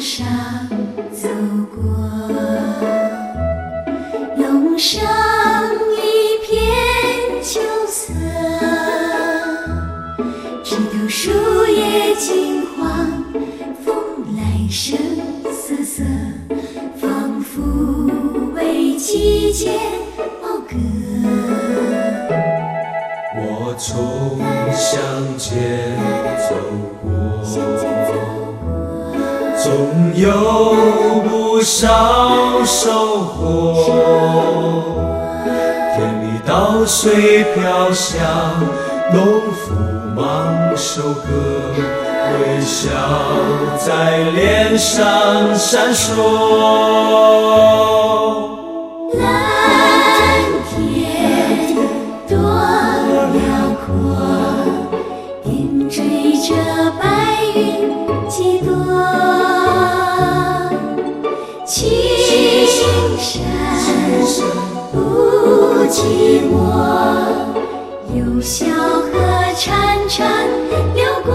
上走过，路上一片秋色，枝头树叶金黄，风来声瑟瑟，仿佛为季节讴歌。 我从乡间走过，总有不少收获。田里稻穗飘香，农夫忙收割，微笑在脸上闪烁。 追着白云几朵，青山不寂寞，有小河潺潺流过。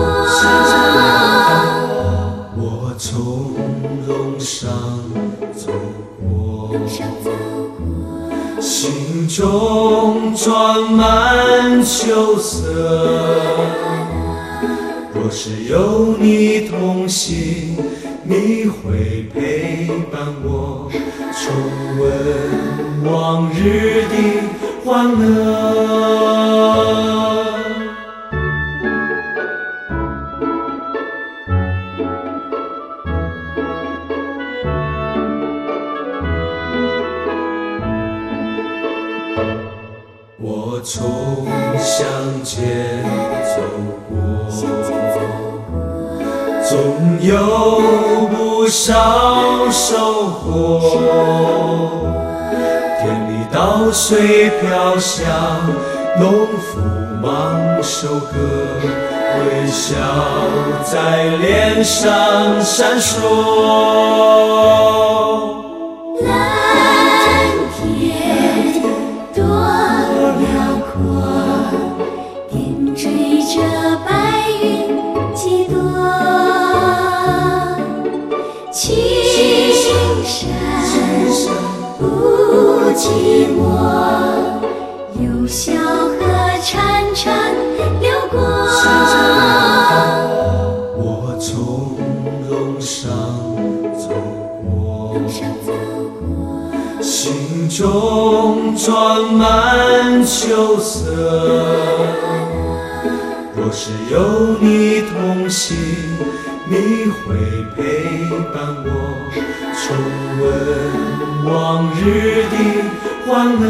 我从容上走过，心中装满秋色。若是有你同行，你会陪伴我，重温往日的欢乐。我从乡间走过，总有不少收获。田里稻穗飘香，农夫忙收割，微笑在脸上闪烁。 追着白云几朵，青山不寂寞，有小河潺潺流过。 我从容上走过，心中装满秋色。若是有你同行，你会陪伴我，重温往日的欢乐。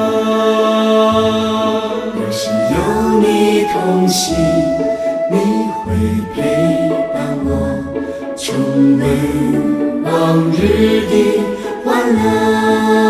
若是有你同行，你会陪伴我，重温往日的欢乐。